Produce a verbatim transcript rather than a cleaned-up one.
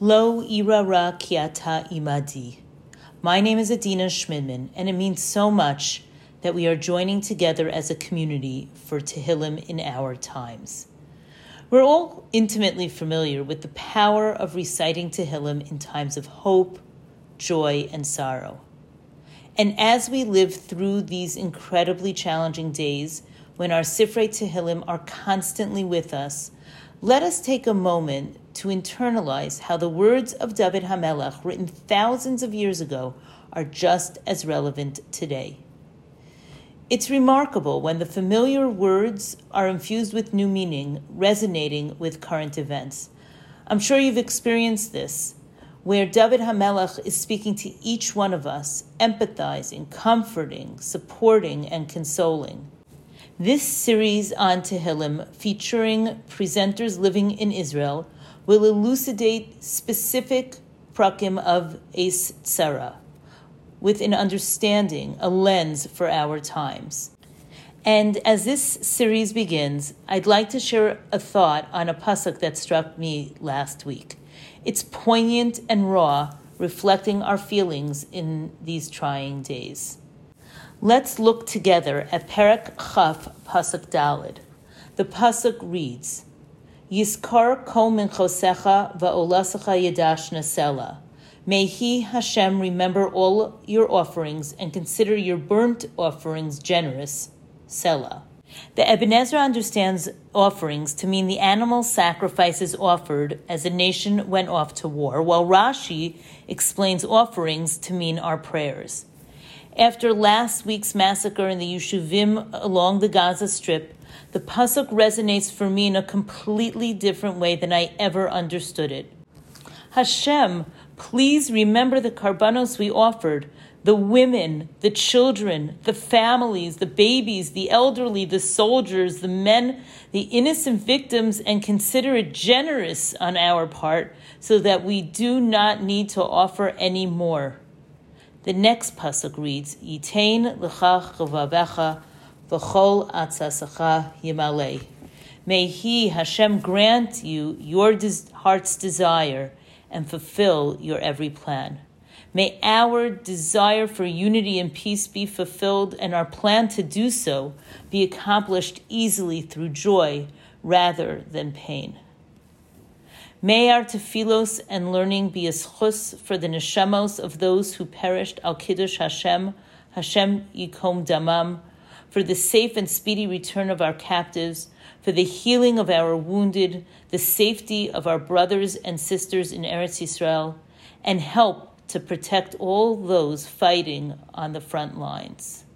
Lo irara kiata imadi. My name is Adina Schmidman, and it means so much that we are joining together as a community for Tehillim in our times. We're all intimately familiar with the power of reciting Tehillim in times of hope, joy, and sorrow. And as we live through these incredibly challenging days, when our Sifrei Tehillim are constantly with us, let us take a moment to internalize how the words of David HaMelech, written thousands of years ago, are just as relevant today. It's remarkable when the familiar words are infused with new meaning, resonating with current events. I'm sure you've experienced this, where David HaMelech is speaking to each one of us, empathizing, comforting, supporting, and consoling. This series on Tehillim, featuring presenters living in Israel, will elucidate specific prakim of Eis Tzara, with an understanding, a lens for our times. And as this series begins, I'd like to share a thought on a pasuk that struck me last week. It's poignant and raw, reflecting our feelings in these trying days. Let's look together at Perek Chaf, pasuk Daled. The pasuk reads, Yizkar kol minchosecha va'olasecha yadash nasela. May He, Hashem, remember all your offerings and consider your burnt offerings generous. Selah. The Ibn Ezra understands offerings to mean the animal sacrifices offered as a nation went off to war, while Rashi explains offerings to mean our prayers. After last week's massacre in the Yeshuvim along the Gaza Strip, the pasuk resonates for me in a completely different way than I ever understood it. Hashem, please remember the karbanos we offered, the women, the children, the families, the babies, the elderly, the soldiers, the men, the innocent victims, and consider it generous on our part so that we do not need to offer any more. The next pasuk reads, Yitein l'cha chavavecha v'chol atzasecha yimalei. May He, Hashem, grant you your des- heart's desire and fulfill your every plan. May our desire for unity and peace be fulfilled, and our plan to do so be accomplished easily through joy rather than pain. May our tefillos and learning be a schus for the neshamos of those who perished al kiddush Hashem, Hashem yikom damam, for the safe and speedy return of our captives, for the healing of our wounded, the safety of our brothers and sisters in Eretz Yisrael, and help to protect all those fighting on the front lines.